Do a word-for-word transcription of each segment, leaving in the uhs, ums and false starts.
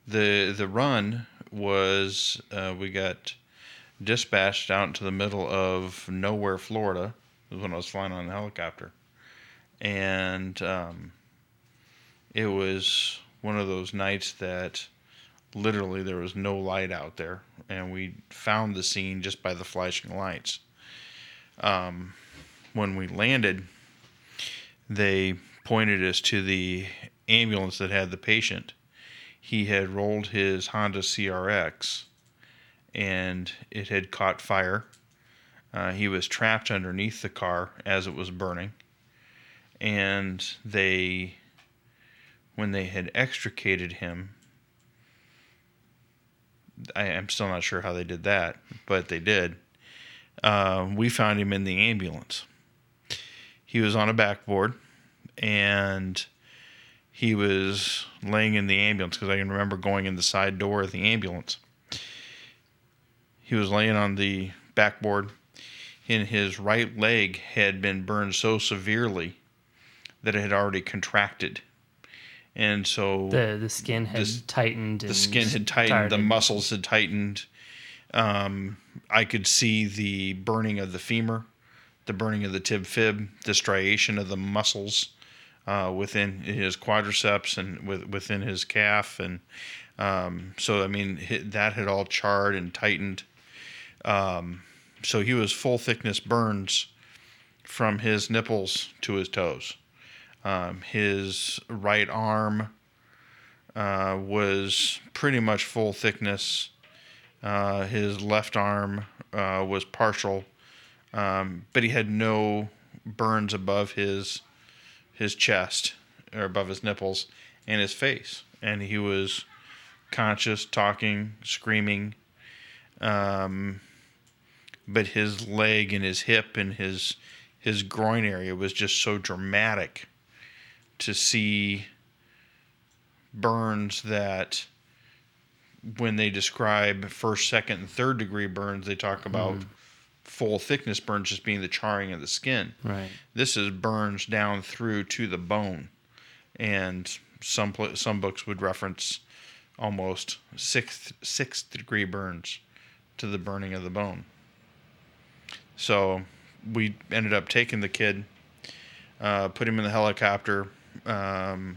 the the run was uh, we got dispatched out into the middle of nowhere, Florida. It was when I was flying on a helicopter, and um, it was one of those nights that literally there was no light out there, and we found the scene just by the flashing lights. Um, when we landed, they pointed us to the ambulance that had the patient. He had rolled his Honda C R X, and it had caught fire. Uh, he was trapped underneath the car as it was burning, and they, when they had extricated him, I am still not sure how they did that, but they did. Uh, we found him in the ambulance. He was on a backboard, and he was laying in the ambulance, because I can remember going in the side door of the ambulance. He was laying on the backboard, and his right leg had been burned so severely that it had already contracted. And so the the skin had this, tightened. The and skin had tightened. started. The muscles had tightened. Um, I could see the burning of the femur, the burning of the tib fib, the striation of the muscles uh, within his quadriceps and with, within his calf, and um, so I mean that had all charred and tightened. Um, so he was full thickness burns from his nipples to his toes. Um, his right arm uh, was pretty much full thickness. Uh, his left arm uh, was partial, um, but he had no burns above his his chest or above his nipples and his face. And he was conscious, talking, screaming. Um, but his leg and his hip and his his groin area was just so dramatic to see burns that when they describe first, second, and third degree burns, they talk about mm. full thickness burns just being the charring of the skin. Right. This is burns down through to the bone, and some some books would reference almost sixth sixth degree burns to the burning of the bone. So we ended up taking the kid, uh, put him in the helicopter. Um,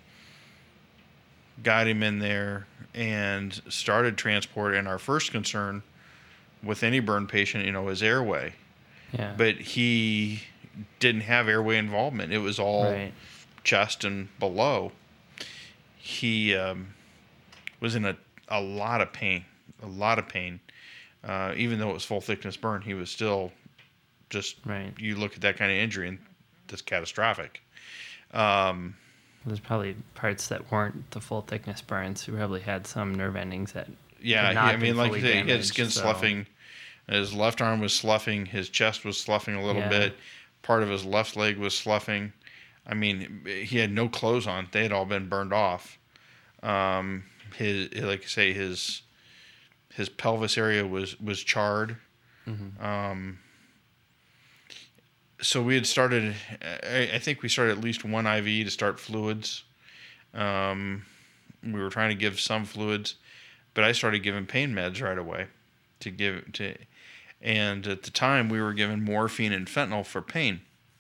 got him in there and started transport. And our first concern with any burn patient, you know, is airway. Yeah. But he didn't have airway involvement. It was all right. chest and below. He um, was in a, a lot of pain, a lot of pain. Uh, even though it was full thickness burn, he was still just, right. You look at that kind of injury and that's catastrophic. Um, There's probably parts that weren't the full thickness burns. He probably had some nerve endings that yeah, had not he, I mean, like fully he, damaged, he had skin so. sloughing. His left arm was sloughing. His chest was sloughing a little yeah. bit. Part of his left leg was sloughing. I mean, he had no clothes on. They had all been burned off. Um, his, like I say, his his pelvis area was was charred. Mm-hmm. Um, so we had started, I, I think we started at least one I V to start fluids. Um, we were trying to give some fluids, but I started giving pain meds right away to give to, and at the time we were giving morphine and fentanyl for pain.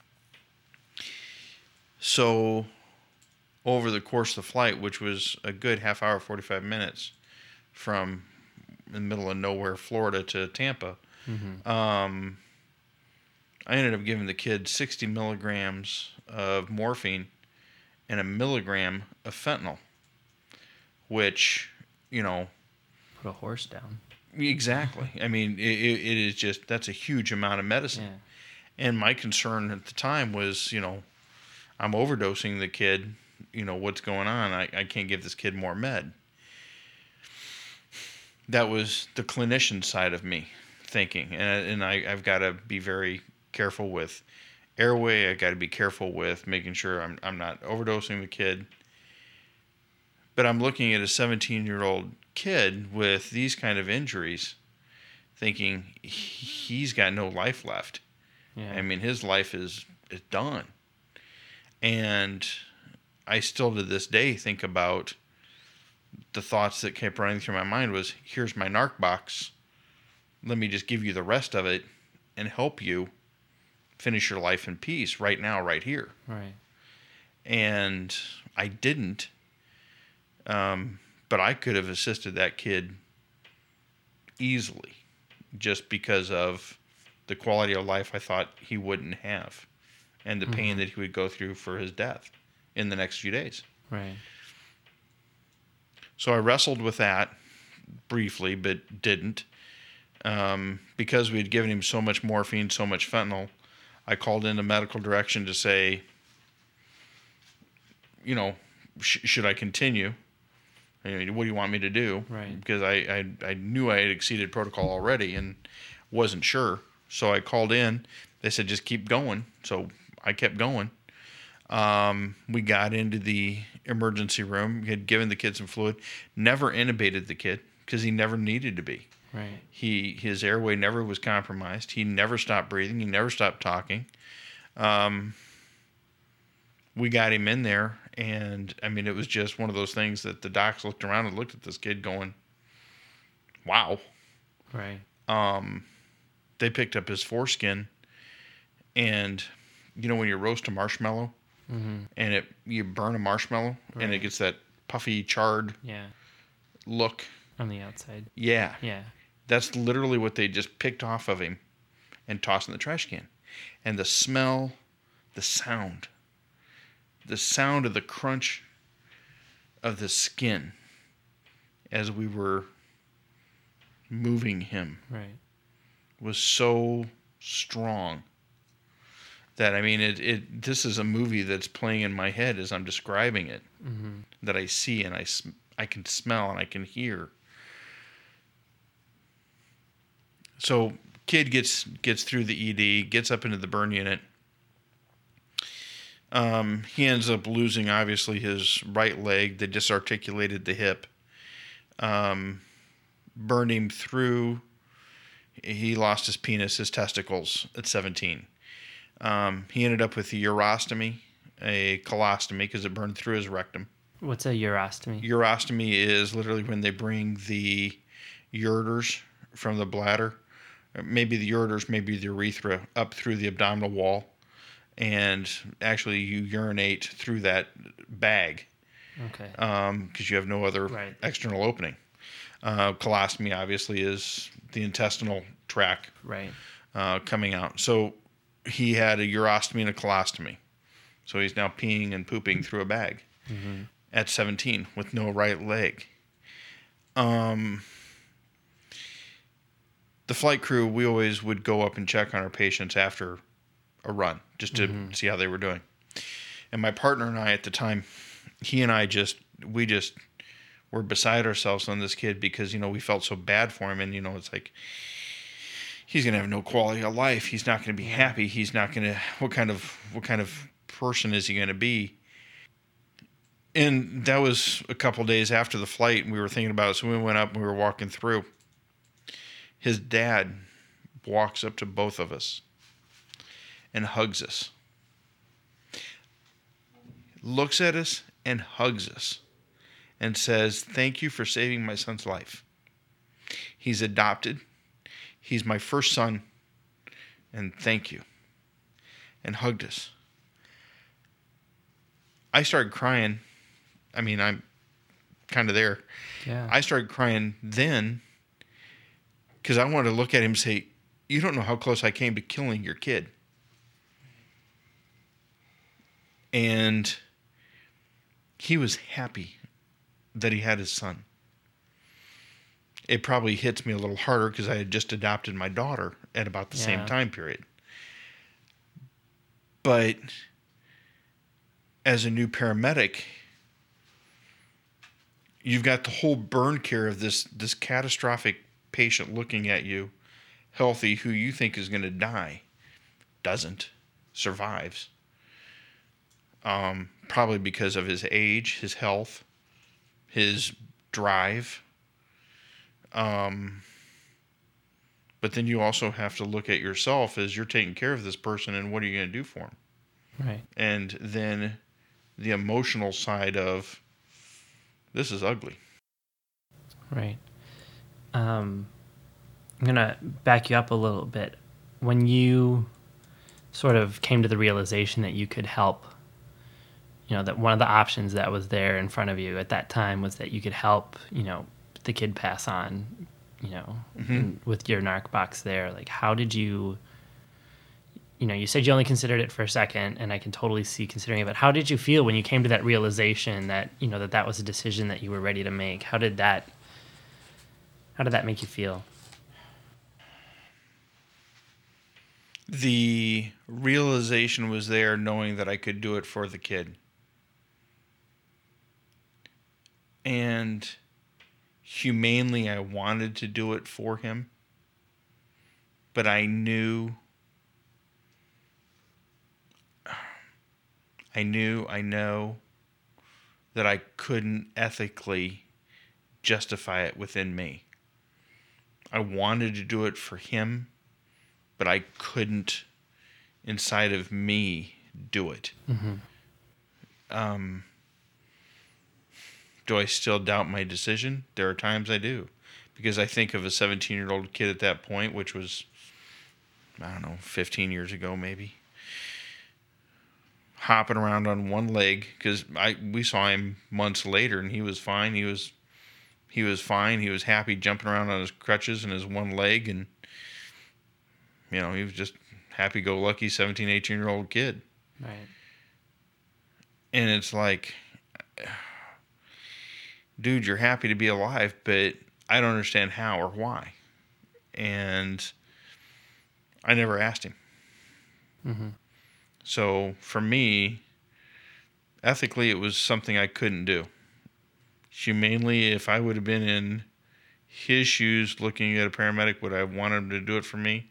So over the course of the flight, which was a good half hour, forty-five minutes from the middle of nowhere, Florida to Tampa, mm-hmm. um, I ended up giving the kid sixty milligrams of morphine and a milligram of fentanyl, which, you know... Put a horse down. Exactly. I mean, it, it is just, that's a huge amount of medicine. Yeah. And my concern at the time was, you know, I'm overdosing the kid. You know, what's going on? I, I can't give this kid more med. That was the clinician side of me thinking. And, and I, I've got to be very careful with airway. I got to be careful with making sure I'm I'm not overdosing the kid. But I'm looking at a seventeen-year-old kid with these kind of injuries, thinking he's got no life left. Yeah. I mean, his life is is done. And I still to this day think about the thoughts that kept running through my mind was, here's my narc box. Let me just give you the rest of it and help you finish your life in peace right now, right here. Right. And I didn't. Um, but I could have assisted that kid easily just because of the quality of life I thought he wouldn't have and the pain mm-hmm. that he would go through for his death in the next few days. Right. So I wrestled with that briefly, but didn't. Um, because we had given him so much morphine, so much fentanyl, I called into medical direction to say, you know, sh- should I continue? I mean, what do you want me to do? Right. Because I, I, I knew I had exceeded protocol already and wasn't sure. So I called in. They said, just keep going. So I kept going. Um, we got into the emergency room. We had given the kid some fluid. Never intubated the kid because he never needed to be. Right. He his airway never was compromised. He never stopped breathing. He never stopped talking. Um, we got him in there, and I mean, it was just one of those things that the docs looked around and looked at this kid going, "Wow." Right. Um, they picked up his foreskin, and you know when you roast a marshmallow, mm-hmm. and it you burn a marshmallow, right. and it gets that puffy, charred yeah. look on the outside. Yeah. Yeah. That's literally what they just picked off of him and tossed in the trash can. And the smell, the sound, the sound of the crunch of the skin as we were moving him right. was so strong that, I mean, it, it this is a movie that's playing in my head as I'm describing it, mm-hmm. that I see and I, I can smell and I can hear. So kid gets gets through the E D, gets up into the burn unit. Um, he ends up losing, obviously, his right leg. They disarticulated the hip. Um, burned him through. He lost his penis, his testicles at seventeen. Um, he ended up with a urostomy, a colostomy, because it burned through his rectum. What's a urostomy? Urostomy is literally when they bring the ureters from the bladder, maybe the ureters, maybe the urethra, up through the abdominal wall, and actually you urinate through that bag. Okay. Um, because you have no other right. external opening. Uh, colostomy obviously is the intestinal tract. Right. Uh, coming out. So he had a urostomy and a colostomy. So he's now peeing and pooping through a bag mm-hmm. at seventeen with no right leg. Um. The flight crew, we always would go up and check on our patients after a run, just to mm-hmm. see how they were doing. And my partner and I at the time, he and I just, we just were beside ourselves on this kid because, you know, we felt so bad for him. And, you know, it's like, he's going to have no quality of life. He's not going to be happy. He's not going to, what kind of, what kind of person is he going to be? And that was a couple days after the flight, and we were thinking about it. So we went up and we were walking through. His dad walks up to both of us and hugs us. Looks at us and hugs us and says, "Thank you for saving my son's life. He's adopted. He's my first son. And thank you." And hugged us. I started crying. I mean, I'm kind of there. Yeah. I started crying then. Because I wanted to look at him and say, "You don't know how close I came to killing your kid." And he was happy that he had his son. It probably hits me a little harder because I had just adopted my daughter at about the yeah. same time period. But as a new paramedic, you've got the whole burn care of this, this catastrophic patient looking at you, healthy, who you think is going to die, doesn't, survives. Um, probably because of his age, his health, his drive. Um, but then you also have to look at yourself as you're taking care of this person and what are you going to do for him? Right. And then the emotional side of, this is ugly. Right. Um, I'm going to back you up a little bit. When you sort of came to the realization that you could help, you know, that one of the options that was there in front of you at that time was that you could help, you know, the kid pass on, you know, Mm-hmm. in, with your narc box there. Like, how did you, you know, you said you only considered it for a second, and I can totally see considering it, but how did you feel when you came to that realization that, you know, that that was a decision that you were ready to make? How did that, how did that make you feel? The realization was there, knowing that I could do it for the kid. And humanely, I wanted to do it for him. But I knew, I knew, I know that I couldn't ethically justify it within me. I wanted to do it for him, but I couldn't, inside of me, do it. Mm-hmm. Um, do I still doubt my decision? There are times I do. Because I think of a seventeen-year-old kid at that point, which was, I don't know, fifteen years ago maybe, hopping around on one leg, because I we saw him months later and he was fine. He was he was fine. He was happy jumping around on his crutches and his one leg, and you know, he was just happy-go-lucky seventeen, eighteen-year-old kid. Right. And it's like, dude, you're happy to be alive, but I don't understand how or why. And I never asked him. Mm-hmm. So for me, ethically, it was something I couldn't do. Humanely, if I would have been in his shoes looking at a paramedic, would I have wanted him to do it for me?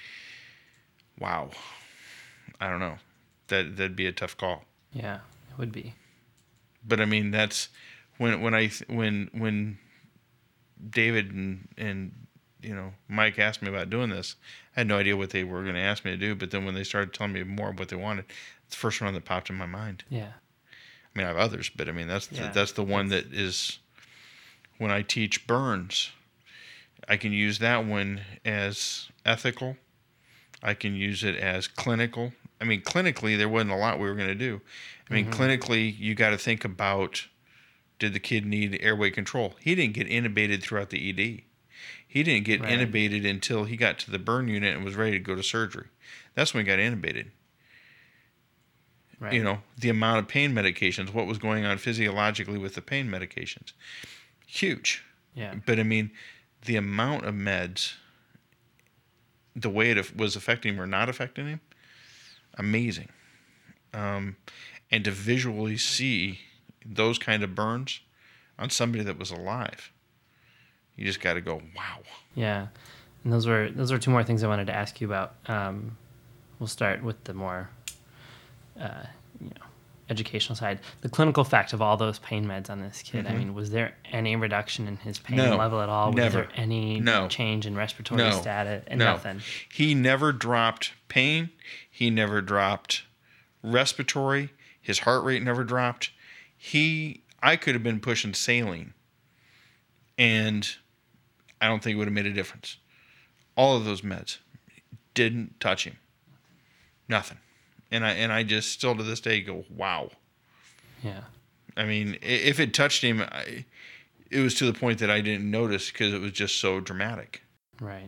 Wow. I don't know. That, that'd be a tough call. Yeah, it would be. But I mean, that's when when I when when David and and you know Mike asked me about doing this, I had no idea what they were going to ask me to do. But then when they started telling me more of what they wanted, it's the first one that popped in my mind. Yeah. I mean, I have others, but I mean that's Yeah. the, that's the one that is when I teach burns. I can use that one as ethical. I can use it as clinical. I mean, clinically, there wasn't a lot we were going to do. I mean, mm-hmm. clinically, you got to think about, did the kid need airway control? He didn't get intubated throughout the E D. He didn't get right. intubated until he got to the burn unit and was ready to go to surgery. That's when he got intubated. Right. You know, the amount of pain medications, what was going on physiologically with the pain medications. Huge. Yeah. But, I mean, the amount of meds, the way it was affecting him or not affecting him, amazing. Um, and to visually see those kind of burns on somebody that was alive, you just got to go, wow. Yeah, and those were those were two more things I wanted to ask you about. Um, we'll start with the more, uh, you know, educational side. The clinical fact of all those pain meds on this kid. Mm-hmm. I mean, was there any reduction in his pain no, level at all? Was never. there any no. change in respiratory no. status? And no. Nothing. He never dropped pain. He never dropped respiratory. His heart rate never dropped. He, I could have been pushing saline, and I don't think it would have made a difference. All of those meds didn't touch him. Nothing. And I and I just still to this day go, wow. Yeah. I mean, if it touched him, I, it was to the point that I didn't notice because it was just so dramatic. Right.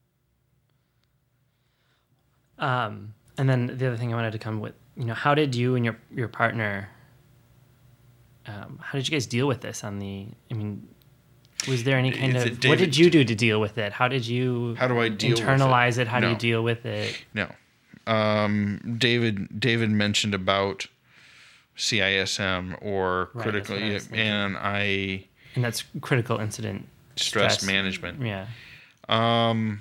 Um, and then the other thing I wanted to come with, you know, how did you and your your partner, um, how did you guys deal with this on the, I mean, was there any kind of, David, what did you do to deal with it? How did you how do I deal internalize with it? it? How no. do you deal with it? No. Um, David David mentioned about C I S M or right, critical, I and I... And that's critical incident stress, stress management. Yeah. Um,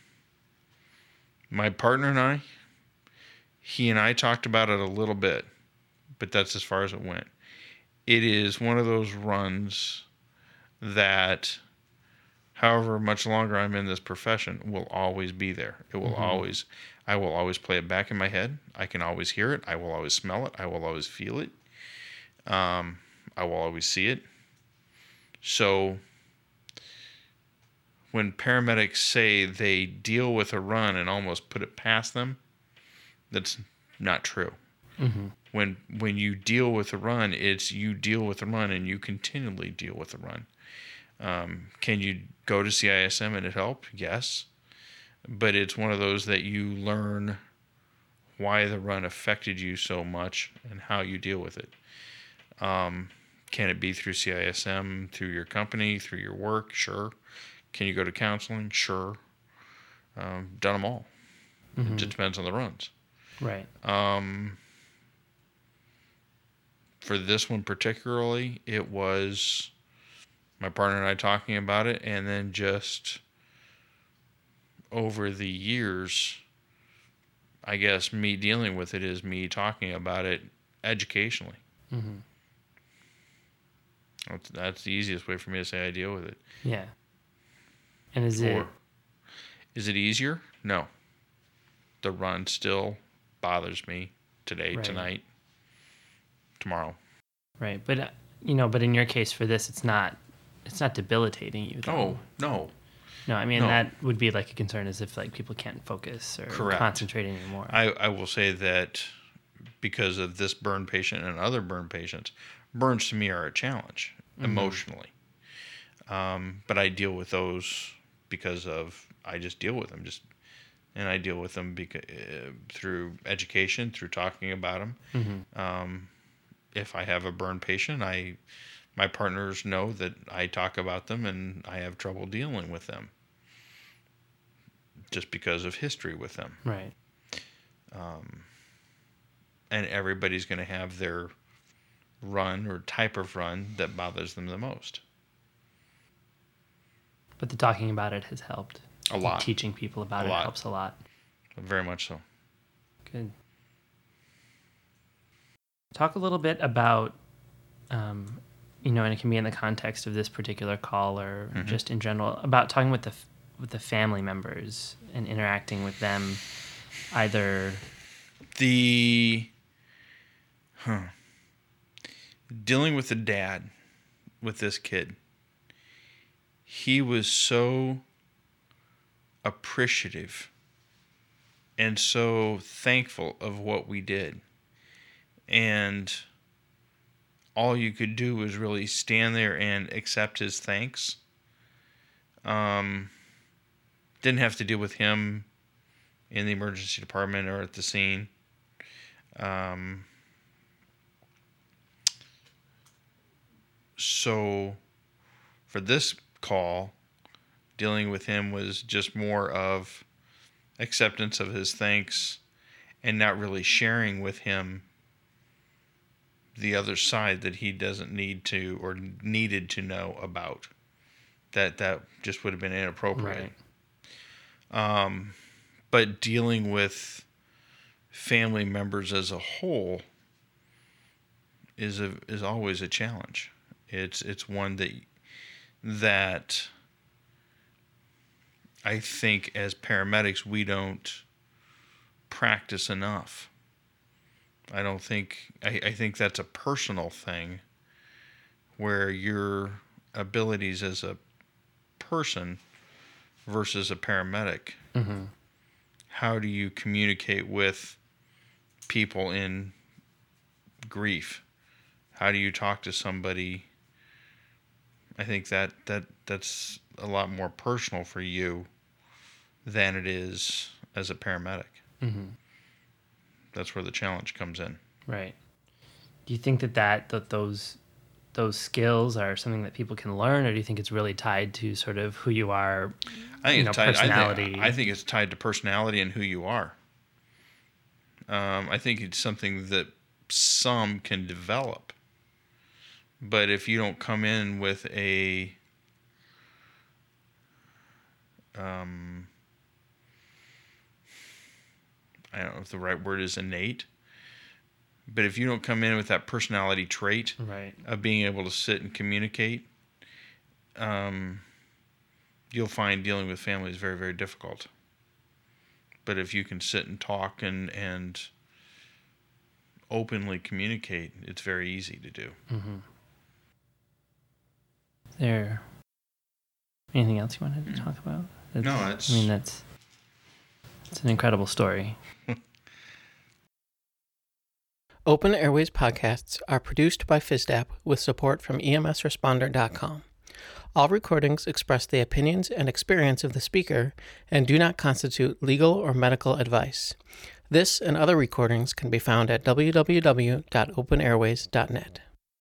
my partner and I, he and I talked about it a little bit, but that's as far as it went. It is one of those runs that, however much longer I'm in this profession, will always be there. It will mm-hmm. always, I will always play it back in my head. I can always hear it. I will always smell it. I will always feel it. Um, I will always see it. So when paramedics say they deal with a run and almost put it past them, that's not true. Mm-hmm. When when you deal with a run, it's you deal with a run and you continually deal with a run. Um, can you go to C I S M and it help? Yes. But it's one of those that you learn why the run affected you so much and how you deal with it. Um, can it be through C I S M, through your company, through your work? Sure. Can you go to counseling? Sure. Um, done them all. Mm-hmm. It just depends on the runs. Right. Um, for this one particularly, it was my partner and I talking about it, and then just over the years, I guess me dealing with it is me talking about it educationally. Mm-hmm. That's, that's the easiest way for me to say I deal with it. Yeah. And is Or, it is it easier? No. The run still bothers me today, Right. tonight, tomorrow. right? But uh, you know, but in your case for this, it's not it's not debilitating you. Though. Oh, no. No, I mean No. that would be like a concern, as if like people can't focus or Correct. concentrate anymore. I, I will say that because of this burn patient and other burn patients, burns to me are a challenge Mm-hmm. emotionally. Um, but I deal with those because of, I just deal with them. Just And I deal with them because, uh, through education, through talking about them. Mm-hmm. Um, if I have a burn patient, I my partners know that I talk about them and I have trouble dealing with them just because of history with them. Right. Um, and everybody's going to have their run or type of run that bothers them the most. But the talking about it has helped. A lot. Teaching people about A it lot. helps a lot. Very much so. Good. Talk a little bit about, um, you know, and it can be in the context of this particular call or Mhm. just in general, about talking with the f- with the family members and interacting with them, either. The huh, dealing with the dad with this kid, he was so appreciative and so thankful of what we did, and all you could do was really stand there and accept his thanks. Um, didn't have to deal with him in the emergency department or at the scene. Um, so for this call, dealing with him was just more of acceptance of his thanks and not really sharing with him the other side that he doesn't need to or needed to know about. That that just would have been inappropriate. Right. Um, but dealing with family members as a whole is a is always a challenge. It's it's one that that I think as paramedics we don't practice enough. I don't think I, I think that's a personal thing where your abilities as a person versus a paramedic. Mm-hmm. How do you communicate with people in grief? How do you talk to somebody? I think that, that that's a lot more personal for you than it is as a paramedic. Mm-hmm. That's where the challenge comes in. Right. Do you think that, that that those those skills are something that people can learn, or do you think it's really tied to sort of who you are? I think you it's know, tied. I personality. think, I think it's tied to personality and who you are. Um, I think it's something that some can develop, but if you don't come in with a um, I don't know if the right word is innate, but if you don't come in with that personality trait Right. of being able to sit and communicate, um, you'll find dealing with family is very, very difficult. But if you can sit and talk and, and openly communicate, it's very easy to do. Mm-hmm. There. Anything else you wanted to talk about? It's, No, it's. I mean, that's it's an incredible story. Open Airways podcasts are produced by FISDAP with support from E M S responder dot com. All recordings express the opinions and experience of the speaker and do not constitute legal or medical advice. This and other recordings can be found at w w w dot open airways dot net.